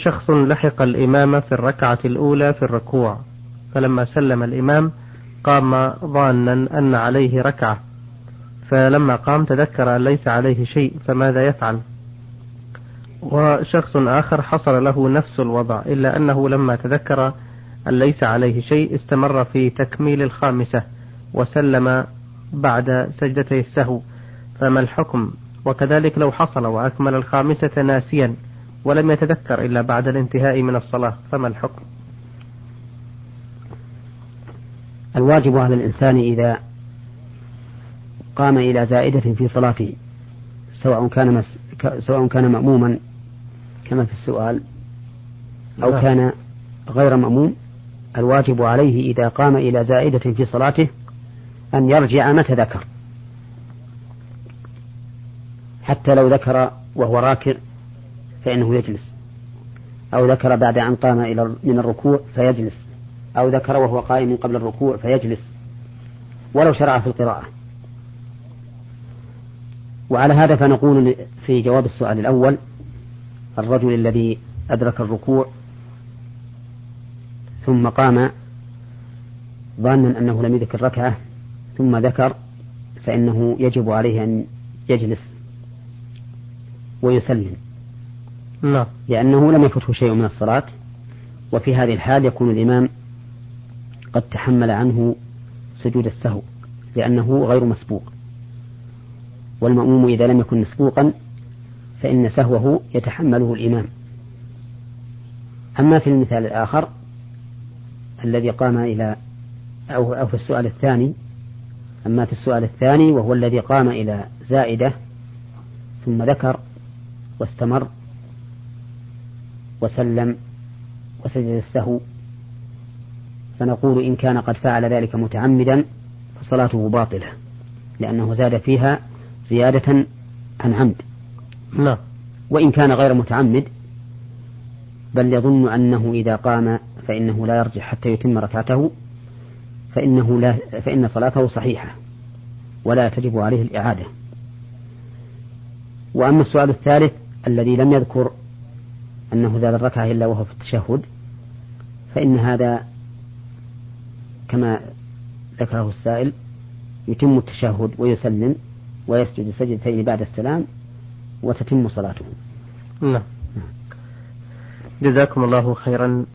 شخص لحق الإمام في الركعة الأولى في الركوع، فلما سلم الإمام قام ظانا أن عليه ركعة، فلما قام تذكر أن ليس عليه شيء، فماذا يفعل؟ وشخص آخر حصل له نفس الوضع، إلا أنه لما تذكر أن ليس عليه شيء استمر في تكميل الخامسة وسلم بعد سجدتي السهو، فما الحكم؟ وكذلك لو حصل وأكمل الخامسة ناسيا ولم يتذكر إلا بعد الانتهاء من الصلاة، فما الحكم؟ الواجب على الإنسان إذا قام إلى زائدة في صلاته، سواء كان مأموما كما في السؤال أو كان غير مأموم، الواجب عليه إذا قام إلى زائدة في صلاته أن يرجع متى ذكر، حتى لو ذكر وهو راكع فإنه يجلس، أو ذكر بعد أن قام من الركوع فيجلس، أو ذكر وهو قائم قبل الركوع فيجلس، ولو شرع في القراءة. وعلى هذا فنقول في جواب السؤال الأول: الرجل الذي أدرك الركوع ثم قام ظانا أنه لم يذكر ركعة ثم ذكر، فإنه يجب عليه أن يجلس ويسلم، لأنه لم يفته شيء من الصلاة، وفي هذه الحال يكون الإمام قد تحمل عنه سجود السهو لأنه غير مسبوق، والمأموم إذا لم يكن مسبوقا فإن سهوه يتحمله الإمام. أما في المثال الآخر الذي قام إلى أو في السؤال الثاني، أما في السؤال الثاني وهو الذي قام إلى زائدة ثم ذكر واستمر وسلم وسجد السهو، فنقول إن كان قد فعل ذلك متعمدا فصلاته باطلة، لأنه زاد فيها زيادة عن عمد. وإن كان غير متعمد بل يظن أنه إذا قام فإنه لا يرجع حتى يتم ركعته، فإن صلاته صحيحة ولا تجب عليه الإعادة. وأما السؤال الثالث الذي لم يذكر أنه زاد الركعة إلا وهو في التشهد، فإن هذا كما ذكره السائل يتم التشهد ويسلم ويسجد سجدتين بعد السلام وتتم صلاته. جزاكم الله خيرا